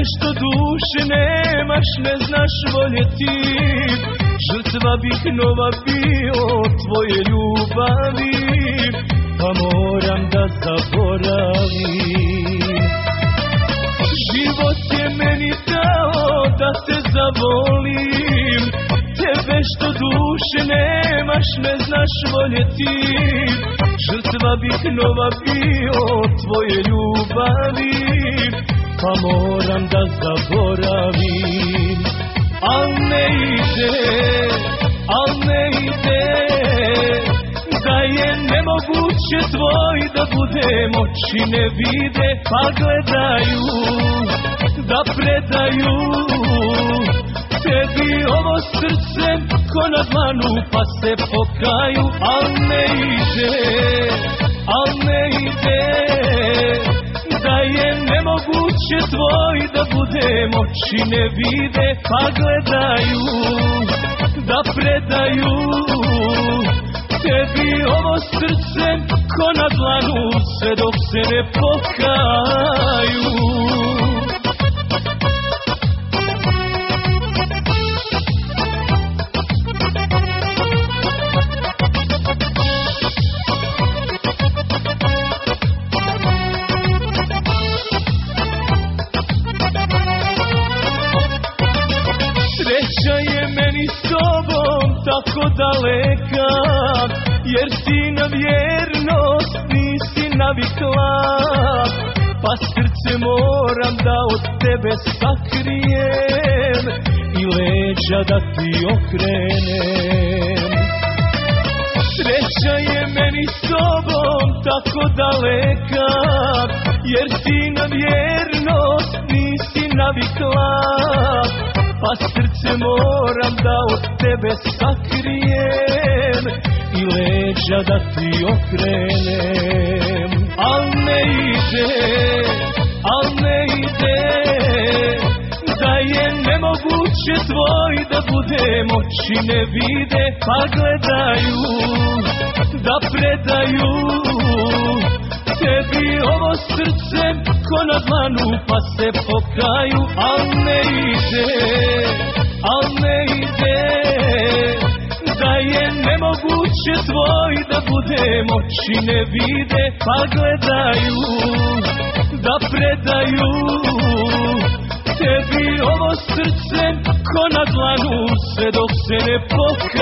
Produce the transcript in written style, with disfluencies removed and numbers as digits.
što duše nemaš, ne znaš voljeti. Žrtva bih nova bio tvoje ljubavi, pa moram da zaboravim. Život je meni dao da te zavolim, tebe što duše nemaš, ne znaš voljeti. Žrtva bih nova bio tvoje ljubavi, pa moram da zaboravim. Al ne ide, da je nemoguće tvoj da budem, oči ne vide, pa gledaju da predaju tebi ovo srce ko na dlanu, pa se pokaju. Al ne ide, da je nemoguće tvoj da budem, oči ne vide, pa gledaju da predaju tebi ovo srce ko na dlanu, sve dok se ne pokaju. Sreća je meni s tobom tako daleka, jer ti na vjernost nisi navikla, pa srce moram da od tebe sakrijem i leđa da ti okrenem. Sreća je meni s tobom tako daleka, jer ti na vjernost nisi navikla, pa srce moram da od tebe sakrijem i leđa da ti okrenem. Al ne ide, da je nemoguće tvoj da budem, oči ne vide, pa gledaju da predaju tebi ovo srce ko na dlanu, pa se pokaju. Al ne ide, da je nemoguće tvoj da budem, oči ne vide, pa gledaju da predaju tebi ovo srce ko na dlanu, sve dok se ne pokaju.